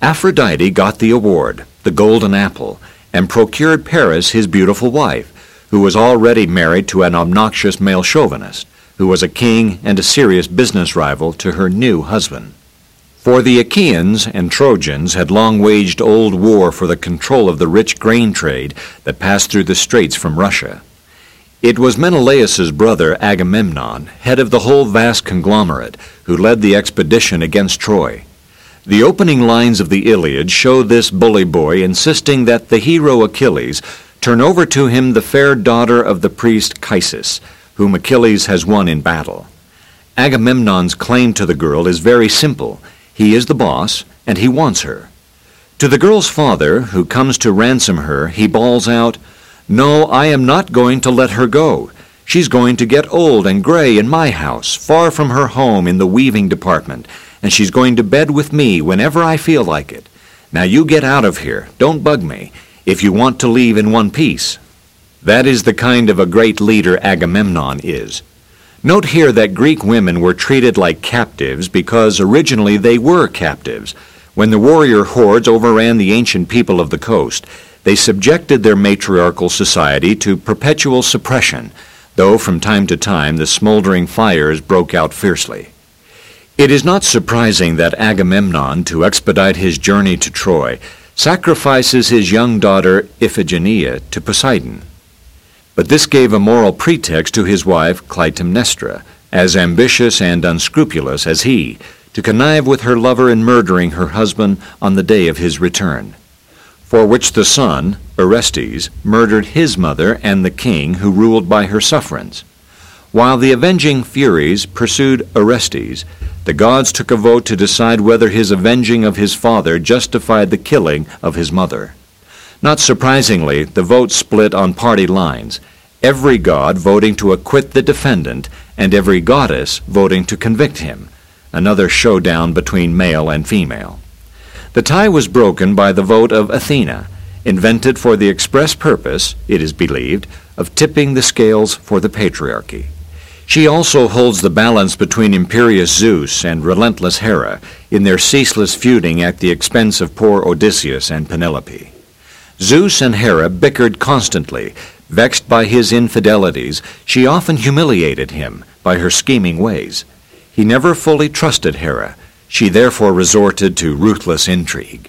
Aphrodite got the award, the golden apple, and procured Paris his beautiful wife, who was already married to an obnoxious male chauvinist, who was a king and a serious business rival to her new husband. For the Achaeans and Trojans had long waged old war for the control of the rich grain trade that passed through the straits from Russia. It was Menelaus's brother Agamemnon, head of the whole vast conglomerate, who led the expedition against Troy. The opening lines of the Iliad show this bully boy insisting that the hero Achilles turn over to him the fair daughter of the priest Chrysis, whom Achilles has won in battle. Agamemnon's claim to the girl is very simple. He is the boss, and he wants her. To the girl's father, who comes to ransom her, he bawls out, "No, I am not going to let her go. She's going to get old and gray in my house, far from her home in the weaving department, and she's going to bed with me whenever I feel like it. Now you get out of here. Don't bug me, if you want to leave in one piece." That is the kind of a great leader Agamemnon is. Note here that Greek women were treated like captives because originally they were captives. When the warrior hordes overran the ancient people of the coast, they subjected their matriarchal society to perpetual suppression, though from time to time the smoldering fires broke out fiercely. It is not surprising that Agamemnon, to expedite his journey to Troy, sacrifices his young daughter Iphigenia to Poseidon. But this gave a moral pretext to his wife Clytemnestra, as ambitious and unscrupulous as he, to connive with her lover in murdering her husband on the day of his return, for which the son, Orestes, murdered his mother and the king who ruled by her sufferance. While the avenging Furies pursued Orestes, the gods took a vote to decide whether his avenging of his father justified the killing of his mother. Not surprisingly, the vote split on party lines, every god voting to acquit the defendant and every goddess voting to convict him, another showdown between male and female. The tie was broken by the vote of Athena, invented for the express purpose, it is believed, of tipping the scales for the patriarchy. She also holds the balance between imperious Zeus and relentless Hera in their ceaseless feuding at the expense of poor Odysseus and Penelope. Zeus and Hera bickered constantly. Vexed by his infidelities, she often humiliated him by her scheming ways. He never fully trusted Hera. She therefore resorted to ruthless intrigue.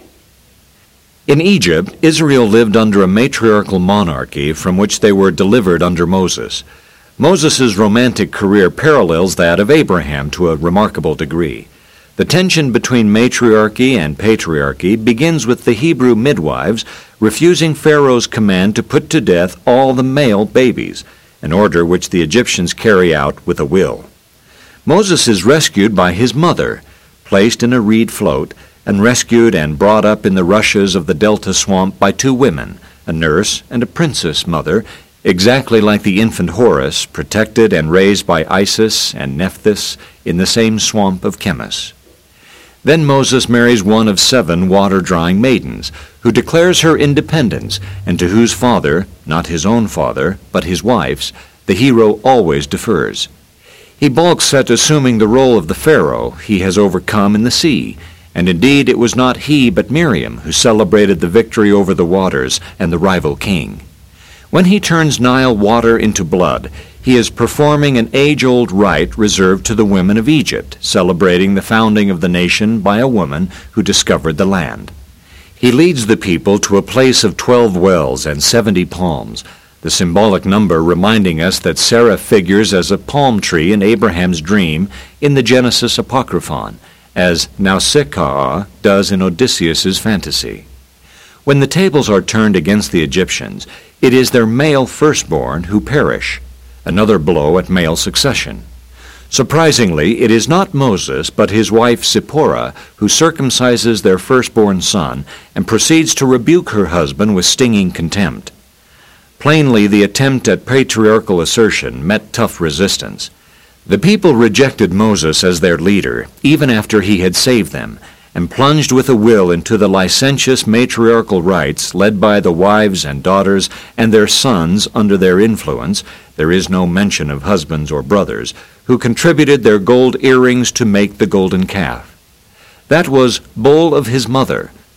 In Egypt, Israel lived under a matriarchal monarchy from which they were delivered under Moses. Moses' romantic career parallels that of Abraham to a remarkable degree. The tension between matriarchy and patriarchy begins with the Hebrew midwives refusing Pharaoh's command to put to death all the male babies, an order which the Egyptians carry out with a will. Moses is rescued by his mother, placed in a reed float, and rescued and brought up in the rushes of the Delta swamp by two women, a nurse and a princess mother, exactly like the infant Horus, protected and raised by Isis and Nephthys in the same swamp of Chemis. Then Moses marries one of 7 water-drawing maidens, who declares her independence, and to whose father, not his own father, but his wife's, the hero always defers. He balks at assuming the role of the Pharaoh he has overcome in the sea, and indeed it was not he but Miriam who celebrated the victory over the waters and the rival king. When he turns Nile water into blood, he is performing an age-old rite reserved to the women of Egypt, celebrating the founding of the nation by a woman who discovered the land. He leads the people to a place of 12 wells and 70 palms, the symbolic number reminding us that Sarah figures as a palm tree in Abraham's dream in the Genesis Apocryphon, as Nausicaa does in Odysseus's fantasy. When the tables are turned against the Egyptians, it is their male firstborn who perish, another blow at male succession. Surprisingly, it is not Moses, but his wife Zipporah, who circumcises their firstborn son and proceeds to rebuke her husband with stinging contempt. Plainly, the attempt at patriarchal assertion met tough resistance. The people rejected Moses as their leader, even after he had saved them, and plunged with a will into the licentious matriarchal rites led by the wives and daughters and their sons under their influence, there is no mention of husbands or brothers, who contributed their gold earrings to make the golden calf. That was bowl of his mother,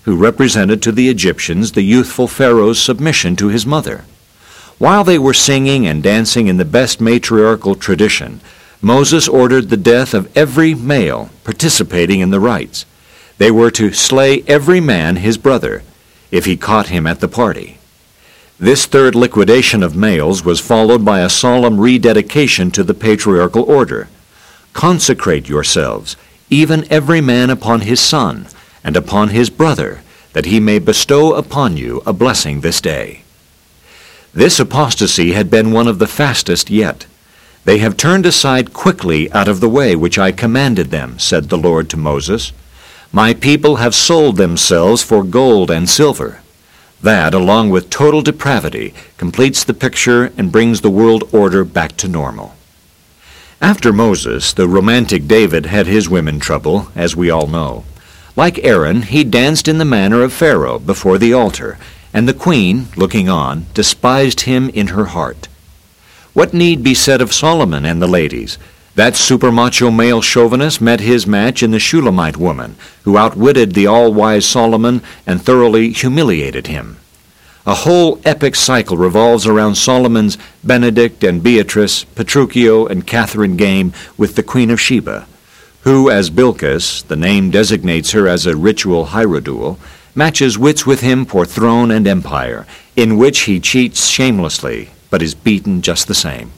who represented to the Egyptians the youthful Pharaoh's submission to his mother. While they were singing and dancing in the best matriarchal tradition, Moses ordered the death of every male participating in the rites. They were to slay every man his brother, if he caught him at the party. This third liquidation of males was followed by a solemn rededication to the patriarchal order. Consecrate yourselves, even every man upon his son, and upon his brother, that he may bestow upon you a blessing this day. This apostasy had been one of the fastest yet. They have turned aside quickly out of the way which I commanded them, said the Lord to Moses. My people have sold themselves for gold and silver. That, along with total depravity, completes the picture and brings the world order back to normal. After Moses, the romantic David had his women trouble, as we all know. Like Aaron, he danced in the manner of Pharaoh before the altar, and the queen, looking on, despised him in her heart. What need be said of Solomon and the ladies? That supermacho male chauvinist met his match in the Shulamite woman, who outwitted the all-wise Solomon and thoroughly humiliated him. A whole epic cycle revolves around Solomon's Benedict and Beatrice, Petruchio and Catherine game with the Queen of Sheba, who, as Bilqis, the name designates her as a ritual hierodual, matches wits with him for throne and empire, in which he cheats shamelessly, but is beaten just the same.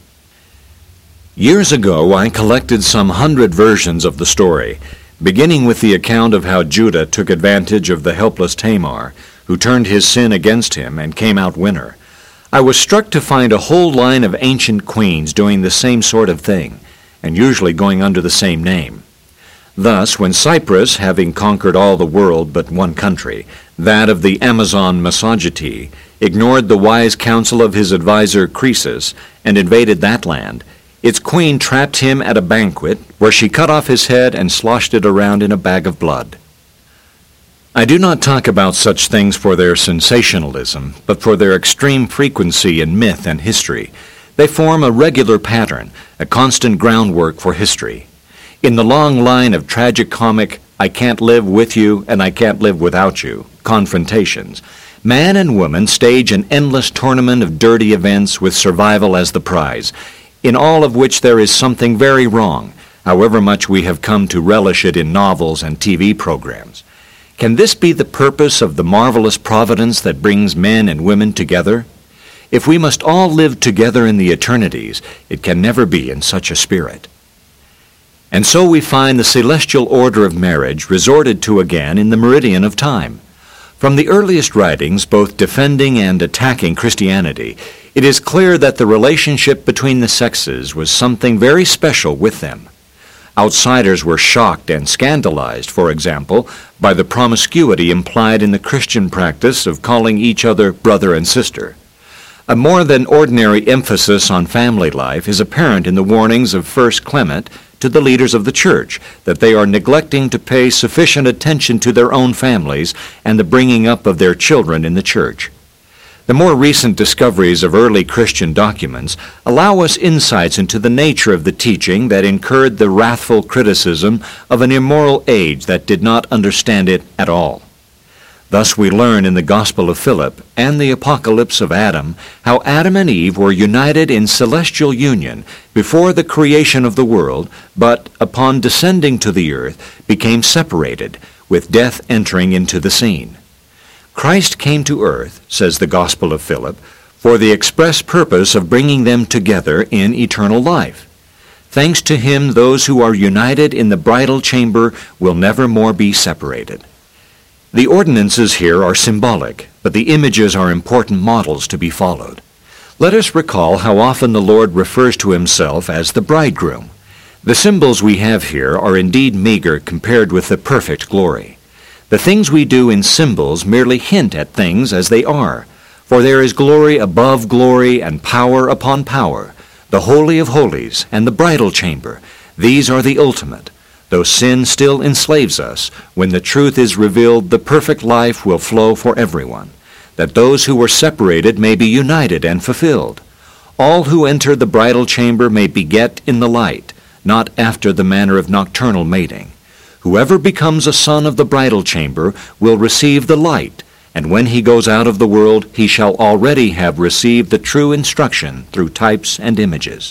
Years ago, I collected some 100 versions of the story, beginning with the account of how Judah took advantage of the helpless Tamar, who turned his sin against him and came out winner. I was struck to find a whole line of ancient queens doing the same sort of thing, and usually going under the same name. Thus, when Cyprus, having conquered all the world but one country, that of the Amazon Massagetee, ignored the wise counsel of his adviser Croesus and invaded that land, its queen trapped him at a banquet where she cut off his head and sloshed it around in a bag of blood. I do not talk about such things for their sensationalism, but for their extreme frequency in myth and history. They form a regular pattern, a constant groundwork for history. In the long line of tragicomic, I can't live with you and I can't live without you, confrontations, man and woman stage an endless tournament of dirty events with survival as the prize, in all of which there is something very wrong, however much we have come to relish it in novels and TV programs. Can this be the purpose of the marvelous providence that brings men and women together? If we must all live together in the eternities, it can never be in such a spirit. And so we find the celestial order of marriage resorted to again in the meridian of time. From the earliest writings, both defending and attacking Christianity, it is clear that the relationship between the sexes was something very special with them. Outsiders were shocked and scandalized, for example, by the promiscuity implied in the Christian practice of calling each other brother and sister. A more than ordinary emphasis on family life is apparent in the warnings of 1 Clement to the leaders of the church that they are neglecting to pay sufficient attention to their own families and the bringing up of their children in the church. The more recent discoveries of early Christian documents allow us insights into the nature of the teaching that incurred the wrathful criticism of an immoral age that did not understand it at all. Thus we learn in the Gospel of Philip and the Apocalypse of Adam how Adam and Eve were united in celestial union before the creation of the world, but upon descending to the earth became separated, with death entering into the scene. Christ came to earth, says the Gospel of Philip, for the express purpose of bringing them together in eternal life. Thanks to him, those who are united in the bridal chamber will never more be separated. The ordinances here are symbolic, but the images are important models to be followed. Let us recall how often the Lord refers to himself as the bridegroom. The symbols we have here are indeed meager compared with the perfect glory. The things we do in symbols merely hint at things as they are, for there is glory above glory and power upon power, the Holy of Holies and the bridal chamber. These are the ultimate. Though sin still enslaves us, when the truth is revealed, the perfect life will flow for everyone, that those who were separated may be united and fulfilled. All who enter the bridal chamber may beget in the light, not after the manner of nocturnal mating. Whoever becomes a son of the bridal chamber will receive the light, and when he goes out of the world, he shall already have received the true instruction through types and images.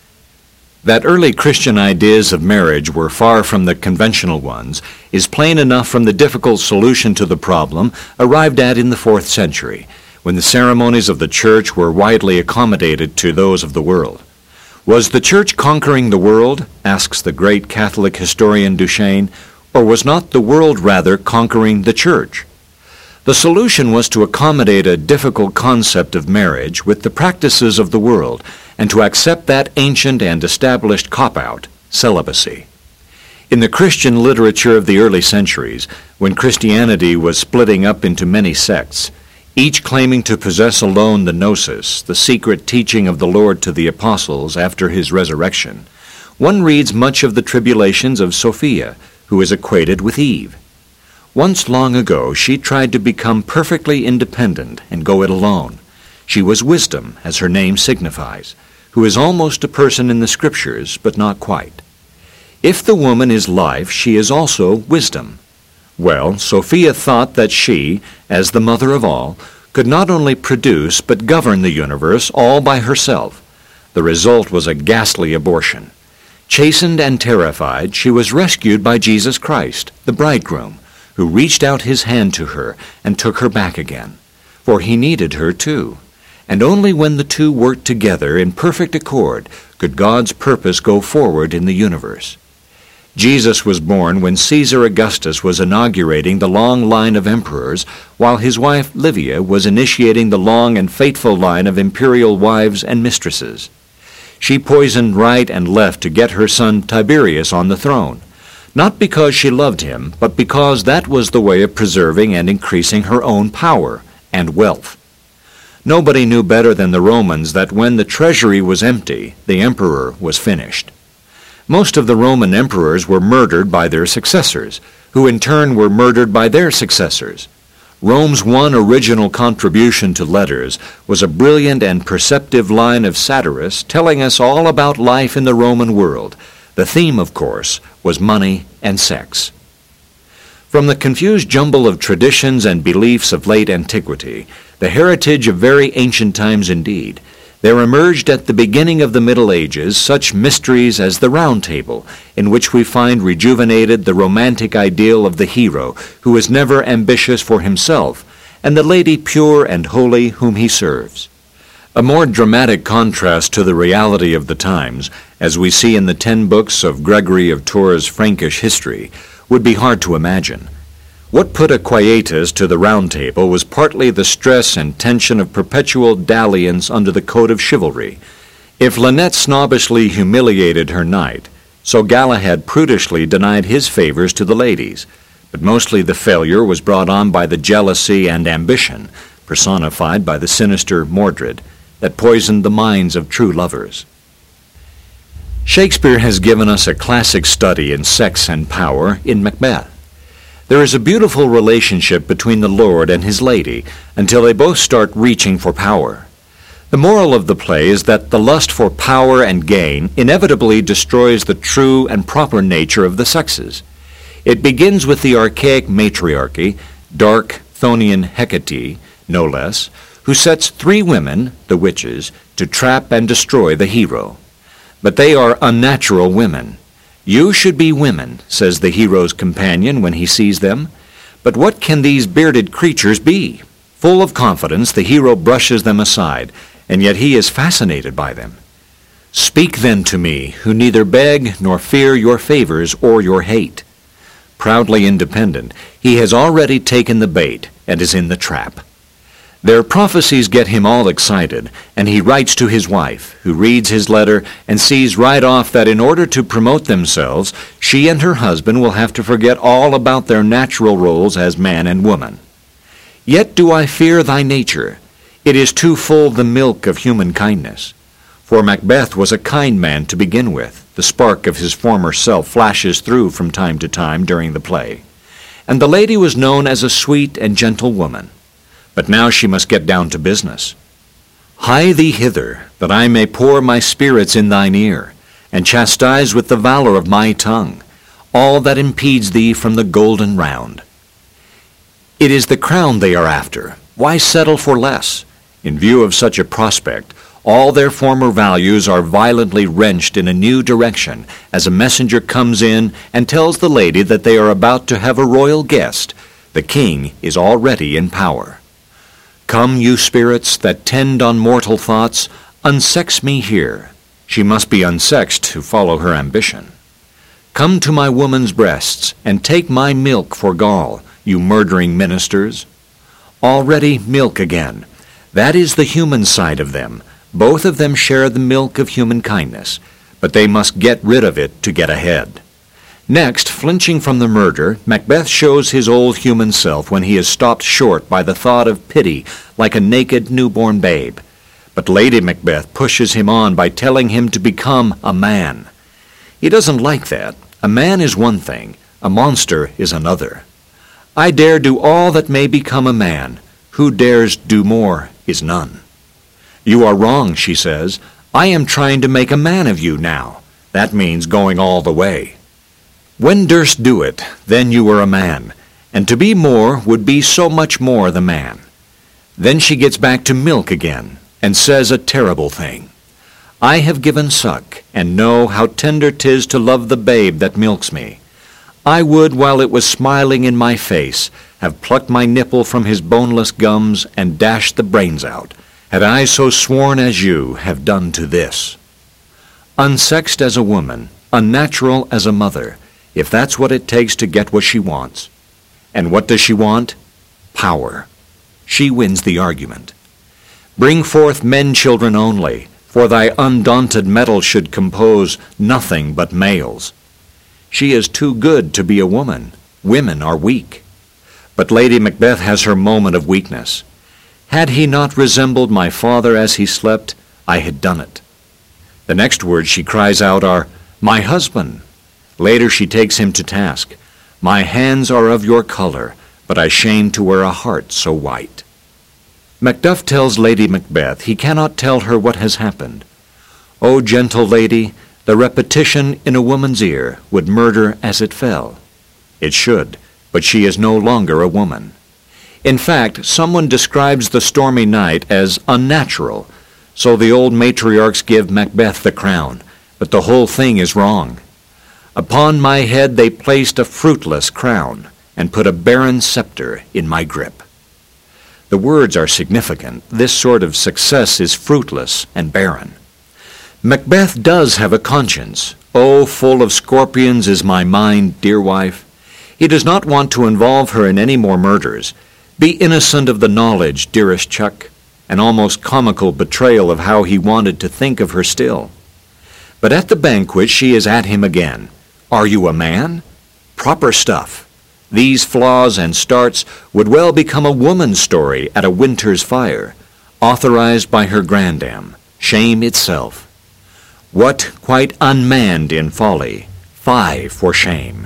That early Christian ideas of marriage were far from the conventional ones is plain enough from the difficult solution to the problem arrived at in the 4th century, when the ceremonies of the church were widely accommodated to those of the world. Was the church conquering the world, asks the great Catholic historian Duchesne, or was not the world rather conquering the church? The solution was to accommodate a difficult concept of marriage with the practices of the world, and to accept that ancient and established cop-out, celibacy. In the Christian literature of the early centuries, when Christianity was splitting up into many sects, each claiming to possess alone the gnosis, the secret teaching of the Lord to the apostles after his resurrection, one reads much of the tribulations of Sophia, who is equated with Eve. Once long ago, she tried to become perfectly independent and go it alone. She was wisdom, as her name signifies, who is almost a person in the Scriptures, but not quite. If the woman is life, she is also wisdom. Well, Sophia thought that she, as the mother of all, could not only produce but govern the universe all by herself. The result was a ghastly abortion. Chastened and terrified, she was rescued by Jesus Christ, the bridegroom, who reached out his hand to her and took her back again. For he needed her too. And only when the two worked together in perfect accord could God's purpose go forward in the universe. Jesus was born when Caesar Augustus was inaugurating the long line of emperors, while his wife Livia was initiating the long and faithful line of imperial wives and mistresses. She poisoned right and left to get her son Tiberius on the throne, not because she loved him, but because that was the way of preserving and increasing her own power and wealth. Nobody knew better than the Romans that when the treasury was empty, the emperor was finished. Most of the Roman emperors were murdered by their successors, who in turn were murdered by their successors. Rome's one original contribution to letters was a brilliant and perceptive line of satirists telling us all about life in the Roman world. The theme, of course, was money and sex. From the confused jumble of traditions and beliefs of late antiquity, the heritage of very ancient times indeed, there emerged at the beginning of the Middle Ages such mysteries as the Round Table, in which we find rejuvenated the romantic ideal of the hero who is never ambitious for himself, and the lady pure and holy whom he serves. A more dramatic contrast to the reality of the times, as we see in the 10 books of Gregory of Tours' Frankish history, would be hard to imagine. What put a quietus to the Round Table was partly the stress and tension of perpetual dalliance under the code of chivalry. If Lynette snobbishly humiliated her knight, so Galahad prudishly denied his favors to the ladies, but mostly the failure was brought on by the jealousy and ambition, personified by the sinister Mordred, that poisoned the minds of true lovers. Shakespeare has given us a classic study in sex and power in Macbeth. There is a beautiful relationship between the lord and his lady until they both start reaching for power. The moral of the play is that the lust for power and gain inevitably destroys the true and proper nature of the sexes. It begins with the archaic matriarchy, dark Chthonian Hecate, no less, who sets 3 women, the witches, to trap and destroy the hero. But they are unnatural women. "You should be women," says the hero's companion when he sees them. But what can these bearded creatures be? Full of confidence, the hero brushes them aside, and yet he is fascinated by them. "Speak then to me, who neither beg nor fear your favors or your hate." Proudly independent, he has already taken the bait and is in the trap. Their prophecies get him all excited, and he writes to his wife, who reads his letter and sees right off that in order to promote themselves, she and her husband will have to forget all about their natural roles as man and woman. "Yet do I fear thy nature. It is too full the milk of human kindness." For Macbeth was a kind man to begin with. The spark of his former self flashes through from time to time during the play. And the lady was known as a sweet and gentle woman. But now she must get down to business. "Hie thee hither, that I may pour my spirits in thine ear, and chastise with the valor of my tongue all that impedes thee from the golden round. It is the crown they are after. Why settle for less? In view of such a prospect, all their former values are violently wrenched in a new direction as a messenger comes in and tells the lady that they are about to have a royal guest. The king is already in power. Come, you spirits that tend on mortal thoughts, unsex me here. She must be unsexed to follow her ambition. Come to my woman's breasts, and take my milk for gall, you murdering ministers. Already milk again. That is the human side of them. Both of them share the milk of human kindness, but they must get rid of it to get ahead. Next, flinching from the murder, Macbeth shows his old human self when he is stopped short by the thought of pity like a naked newborn babe. But Lady Macbeth pushes him on by telling him to become a man. He doesn't like that. A man is one thing, a monster is another. I dare do all that may become a man. Who dares do more is none. You are wrong, she says. I am trying to make a man of you now. That means going all the way. When durst do it, then you were a man, and to be more would be so much more the man. Then she gets back to milk again, and says a terrible thing. I have given suck, and know how tender 'tis to love the babe that milks me. I would, while it was smiling in my face, have plucked my nipple from his boneless gums and dashed the brains out, had I so sworn as you have done to this. Unsexed as a woman, unnatural as a mother, if that's what it takes to get what she wants. And what does she want? Power. She wins the argument. Bring forth men-children only, for thy undaunted metal should compose nothing but males. She is too good to be a woman. Women are weak. But Lady Macbeth has her moment of weakness. Had he not resembled my father as he slept, I had done it. The next words she cries out are, my husband. Later she takes him to task. My hands are of your color, but I shame to wear a heart so white. Macduff tells Lady Macbeth he cannot tell her what has happened. O gentle lady, the repetition in a woman's ear would murder as it fell. It should, but she is no longer a woman. In fact, someone describes the stormy night as unnatural, so the old matriarchs give Macbeth the crown, but the whole thing is wrong. Upon my head they placed a fruitless crown, and put a barren scepter in my grip. The words are significant. This sort of success is fruitless and barren. Macbeth does have a conscience. Oh, full of scorpions is my mind, dear wife. He does not want to involve her in any more murders. Be innocent of the knowledge, dearest Chuck, an almost comical betrayal of how he wanted to think of her still. But at the banquet she is at him again. Are you a man? Proper stuff. These flaws and starts would well become a woman's story at a winter's fire, authorized by her grandam, shame itself. What quite unmanned in folly, fie for shame.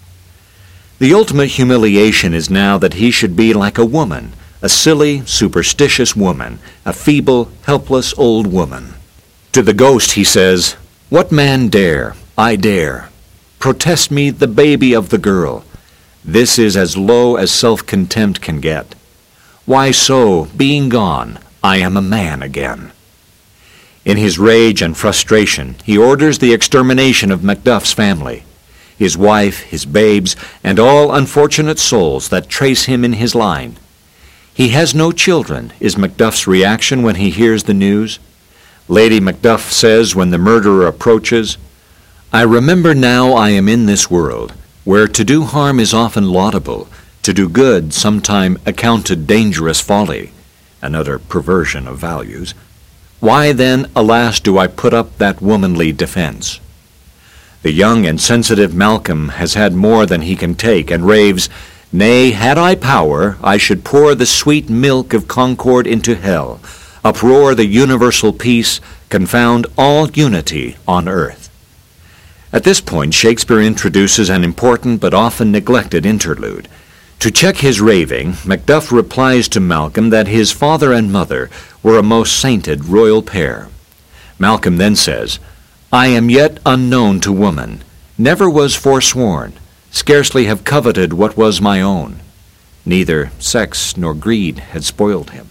The ultimate humiliation is now that he should be like a woman, a silly, superstitious woman, a feeble, helpless old woman. To the ghost he says, what man dare? I dare. Protest me the baby of the girl. This is as low as self-contempt can get. Why so, being gone, I am a man again. In his rage and frustration, he orders the extermination of Macduff's family, his wife, his babes, and all unfortunate souls that trace him in his line. He has no children, is Macduff's reaction when he hears the news. Lady Macduff says when the murderer approaches, I remember now I am in this world, where to do harm is often laudable, to do good sometime accounted dangerous folly, another perversion of values. Why then, alas, do I put up that womanly defense? The young and sensitive Malcolm has had more than he can take, and raves, Nay, had I power, I should pour the sweet milk of concord into hell, uproar the universal peace, confound all unity on earth. At this point, Shakespeare introduces an important but often neglected interlude. To check his raving, Macduff replies to Malcolm that his father and mother were a most sainted royal pair. Malcolm then says, I am yet unknown to woman, never was forsworn, scarcely have coveted what was my own. Neither sex nor greed had spoiled him.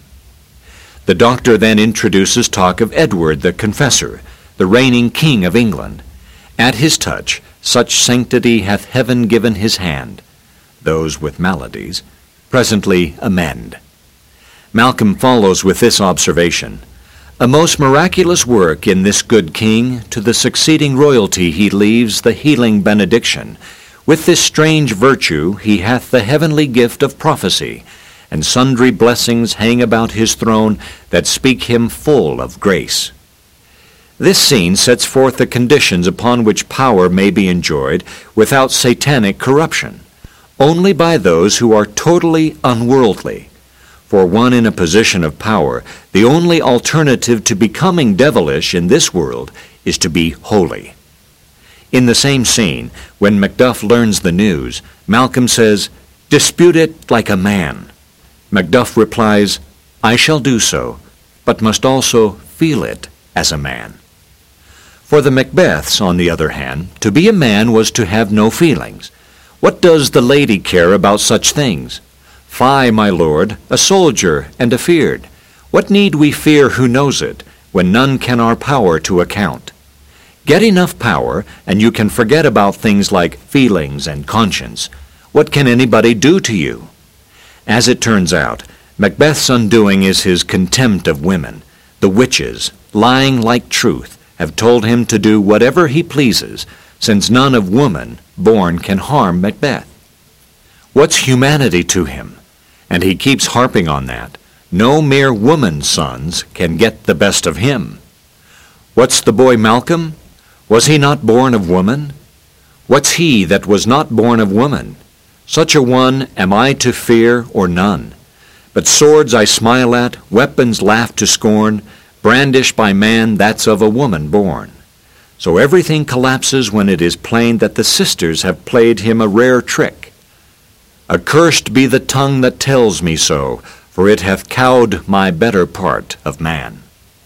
The doctor then introduces talk of Edward the Confessor, the reigning king of England. At his touch, such sanctity hath heaven given his hand. Those with maladies presently amend. Malcolm follows with this observation: a most miraculous work in this good king, to the succeeding royalty he leaves the healing benediction. With this strange virtue he hath the heavenly gift of prophecy, and sundry blessings hang about his throne that speak him full of grace. This scene sets forth the conditions upon which power may be enjoyed without satanic corruption, only by those who are totally unworldly. For one in a position of power, the only alternative to becoming devilish in this world is to be holy. In the same scene, when Macduff learns the news, Malcolm says, "Dispute it like a man." Macduff replies, "I shall do so, but must also feel it as a man." For the Macbeths, on the other hand, to be a man was to have no feelings. What does the lady care about such things? Fie, my lord, a soldier and afeard. What need we fear who knows it, when none can our power to account? Get enough power, and you can forget about things like feelings and conscience. What can anybody do to you? As it turns out, Macbeth's undoing is his contempt of women. The witches, lying like truth, have told him to do whatever he pleases, since none of woman born can harm Macbeth. What's humanity to him? And he keeps harping on that. No mere woman's sons can get the best of him. What's the boy Malcolm? Was he not born of woman? What's he that was not born of woman? Such a one am I to fear or none. But swords I smile at, weapons laugh to scorn, brandished by man that's of a woman born. So everything collapses when it is plain that the sisters have played him a rare trick. Accursed be the tongue that tells me so, for it hath cowed my better part of man.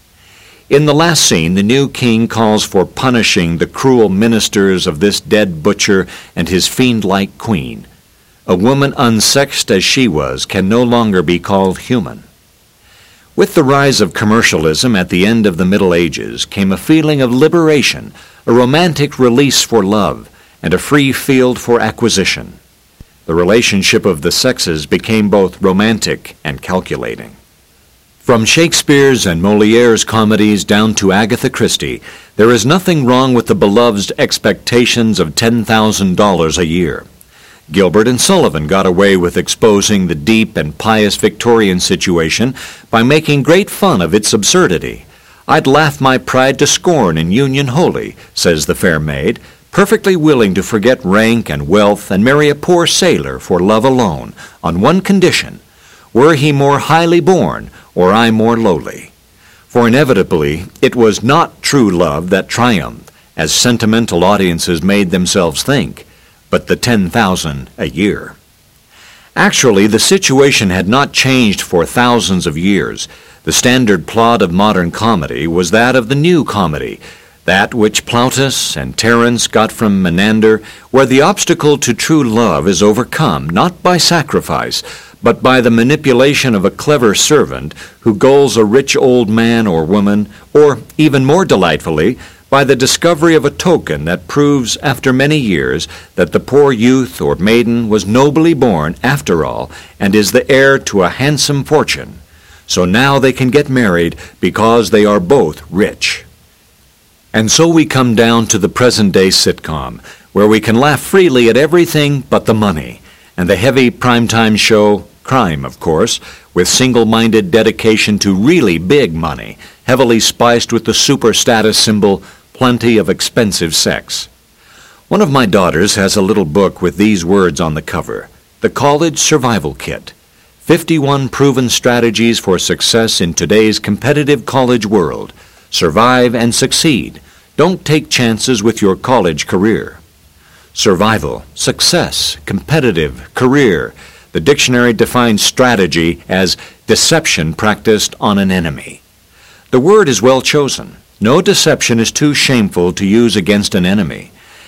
In the last scene, the new king calls for punishing the cruel ministers of this dead butcher and his fiend-like queen. A woman unsexed as she was can no longer be called human. With the rise of commercialism at the end of the Middle Ages came a feeling of liberation, a romantic release for love, and a free field for acquisition. The relationship of the sexes became both romantic and calculating. From Shakespeare's and Molière's comedies down to Agatha Christie, there is nothing wrong with the beloved's expectations of $10,000 a year. Gilbert and Sullivan got away with exposing the deep and pious Victorian situation by making great fun of its absurdity. "I'd laugh my pride to scorn in union holy," says the fair maid, perfectly willing to forget rank and wealth and marry a poor sailor for love alone, on one condition: were he more highly born, or I more lowly. For inevitably it was not true love that triumphed, as sentimental audiences made themselves think, but the 10,000 a year. Actually, the situation had not changed for thousands of years. The standard plot of modern comedy was that of the new comedy, that which Plautus and Terence got from Menander, where the obstacle to true love is overcome not by sacrifice, but by the manipulation of a clever servant who gulls a rich old man or woman, or, even more delightfully, by the discovery of a token that proves after many years that the poor youth or maiden was nobly born after all and is the heir to a handsome fortune. So now they can get married because they are both rich. And so we come down to the present-day sitcom, where we can laugh freely at everything but the money, and the heavy primetime show, Crime, of course, with single-minded dedication to really big money, heavily spiced with the super status symbol, plenty of expensive sex. One of my daughters has a little book with these words on the cover: The College Survival Kit. 51 proven strategies for success in today's competitive college world. Survive and succeed. Don't take chances with your college career. Survival, success, competitive, career. The dictionary defines strategy as deception practiced on an enemy. The word is well chosen. No deception is too shameful to use against an enemy.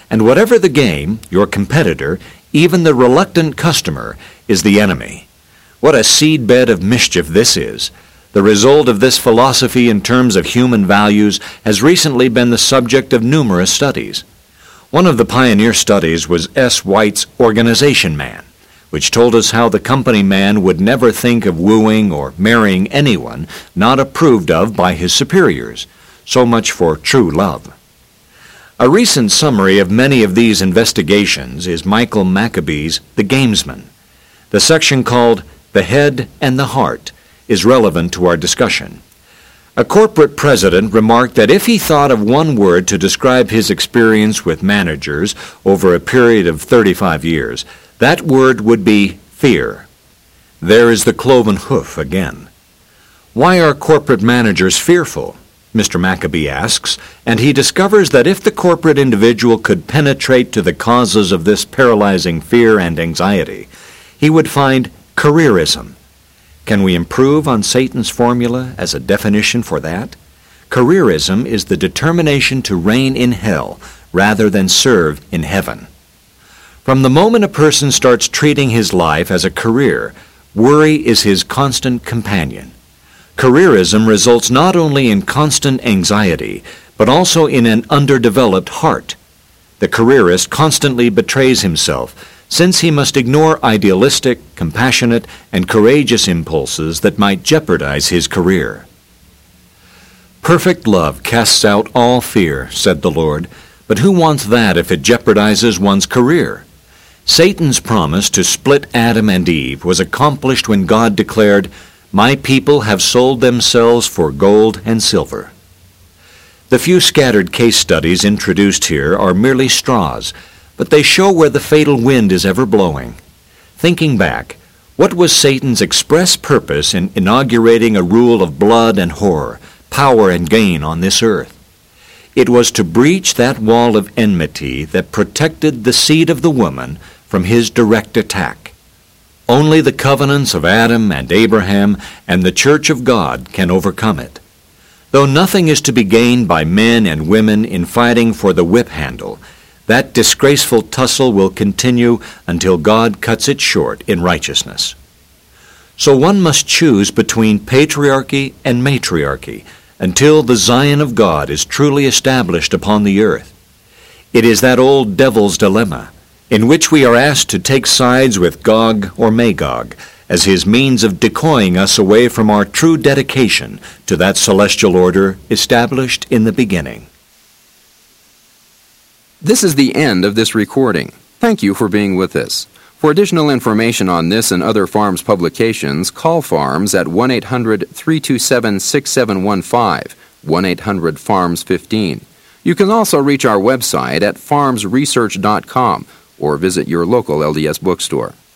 And whatever the game, your competitor, even the reluctant customer, is the enemy. What a seedbed of mischief this is. The result of this philosophy in terms of human values has recently been the subject of numerous studies. One of the pioneer studies was S. White's Organization Man, which told us how the company man would never think of wooing or marrying anyone not approved of by his superiors. So much for true love. A recent summary of many of these investigations is Michael Maccabee's The Gamesman. The section called The Head and the Heart is relevant to our discussion. A corporate president remarked that if he thought of one word to describe his experience with managers over a period of 35 years, that word would be fear. There is the cloven hoof again. Why are corporate managers fearful? Mr. Maccabee asks, and he discovers that if the corporate individual could penetrate to the causes of this paralyzing fear and anxiety, he would find careerism. Can we improve on Satan's formula as a definition for that? Careerism is the determination to reign in hell rather than serve in heaven. From the moment a person starts treating his life as a career, worry is his constant companion. Careerism results not only in constant anxiety, but also in an underdeveloped heart. The careerist constantly betrays himself, since he must ignore idealistic, compassionate, and courageous impulses that might jeopardize his career. Perfect love casts out all fear, said the Lord, but who wants that if it jeopardizes one's career? Satan's promise to split Adam and Eve was accomplished when God declared, "My people have sold themselves for gold and silver." The few scattered case studies introduced here are merely straws, but they show where the fatal wind is ever blowing. Thinking back, what was Satan's express purpose in inaugurating a rule of blood and horror, power and gain on this earth? It was to breach that wall of enmity that protected the seed of the woman from his direct attack. Only the covenants of Adam and Abraham and the Church of God can overcome it. Though nothing is to be gained by men and women in fighting for the whip handle, that disgraceful tussle will continue until God cuts it short in righteousness. So one must choose between patriarchy and matriarchy until the Zion of God is truly established upon the earth. It is that old devil's dilemma, in which we are asked to take sides with Gog or Magog as his means of decoying us away from our true dedication to that celestial order established in the beginning. This is the end of this recording. Thank you for being with us. For additional information on this and other Farms publications, call Farms at 1-800-327-6715, 1-800-FARMS-15. You can also reach our website at farmsresearch.com or visit your local LDS bookstore.